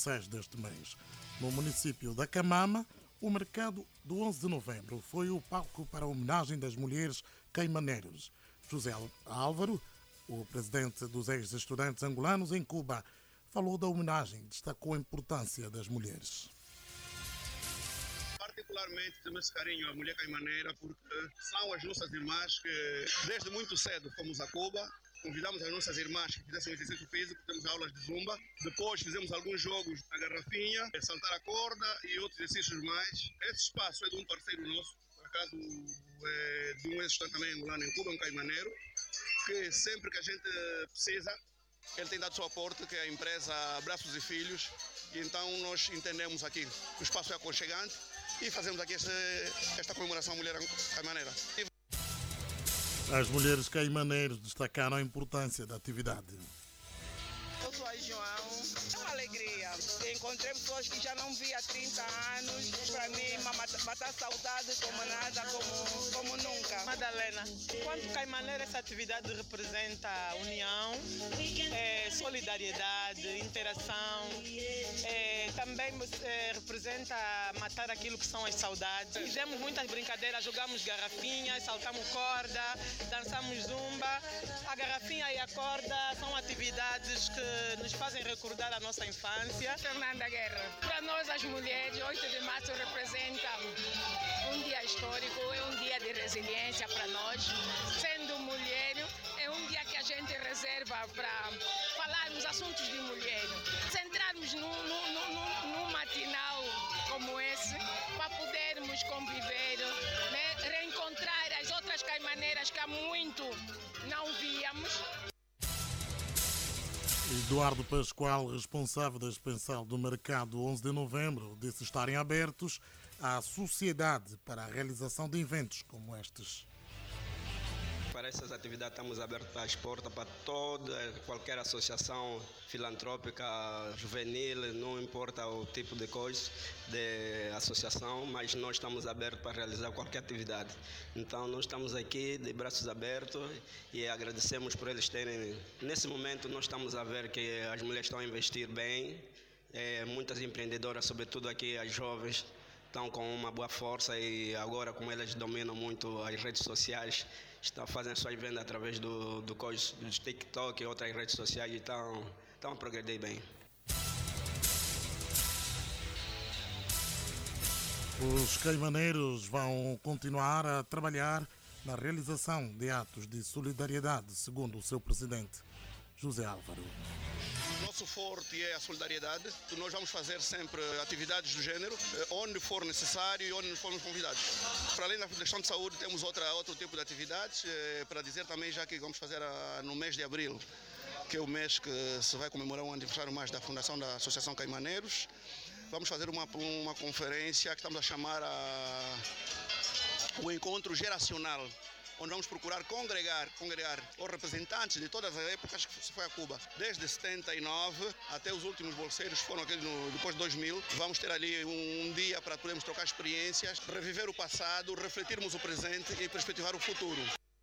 16 deste mês. No município da Camama, o mercado do 11 de novembro foi o palco para a homenagem das mulheres caimaneiros. José Álvaro, o presidente dos ex-estudantes angolanos em Cuba, falou da homenagem e destacou a importância das mulheres. Particularmente temos esse carinho à mulher caimaneira porque são as nossas irmãs que desde muito cedo fomos a Cuba, convidamos as nossas irmãs que fizessem exercício físico, temos aulas de zumba, depois fizemos alguns jogos na garrafinha, saltar a corda e outros exercícios mais. Esse espaço é de um parceiro nosso, por acaso é de um ex-estudante também angolano em Cuba, um caimaneiro, que sempre que a gente precisa, ele tem dado seu aporte, que é a empresa Braços e Filhos, e então nós entendemos aqui que o espaço é aconchegante e fazemos aqui esta comemoração à mulher caimaneira. As mulheres caimaneiros destacaram a importância da atividade. Eu sou a João, é uma alegria. Encontrei pessoas que já não vi há 30 anos. Para mim, matar saudade como nada, como nunca. Madalena, enquanto caimaneira, essa atividade representa união, solidariedade, interação. Também representa matar aquilo que são as saudades. Fizemos muitas brincadeiras, jogamos garrafinhas, saltamos corda, dançamos zumba. A garrafinha e a corda são atividades que nos fazem recordar a nossa infância. Fernanda Guerra. Para nós, as mulheres, 8 de março representa um dia histórico, é um dia de resiliência para nós. Sendo mulher, é um dia que a gente reserva para falarmos assuntos de mulher. Centrarmos num matinal como esse, para podermos conviver, né? Reencontrar as outras caimaneiras que há muito não víamos. Eduardo Pascoal, responsável da expansão do mercado 11 de novembro, disse estarem abertos à sociedade para a realização de eventos como estes. Para essas atividades estamos abertos às portas para qualquer associação filantrópica, juvenil, não importa o tipo de coisa de associação, mas nós estamos abertos para realizar qualquer atividade. Então nós estamos aqui de braços abertos e agradecemos por eles terem. Nesse momento nós estamos a ver que as mulheres estão a investir bem, muitas empreendedoras, sobretudo aqui as jovens, estão com uma boa força e agora, como elas dominam muito as redes sociais, fazem suas vendas através do TikTok e outras redes sociais e estão a progredir bem. Os caimaneiros vão continuar a trabalhar na realização de atos de solidariedade, segundo o seu presidente, José Álvaro. Nosso forte é a solidariedade. Nós vamos fazer sempre atividades do género, onde for necessário e onde formos convidados. Para além da questão de saúde, temos outro tipo de atividades, para dizer também, já que vamos fazer no mês de abril, que é o mês que se vai comemorar um aniversário mais da fundação da Associação Caimaneiros. Vamos fazer uma conferência que estamos a chamar o Encontro Geracional, onde vamos procurar congregar os representantes de todas as épocas que se foi a Cuba. Desde 79 até os últimos bolseiros que foram depois de 2000. Vamos ter ali um dia para podermos trocar experiências, reviver o passado, refletirmos o presente e perspectivar o futuro.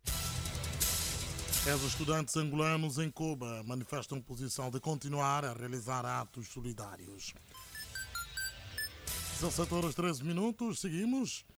Os estudantes angolanos em Cuba manifestam posição de continuar a realizar atos solidários. 17 horas 13 minutos, seguimos.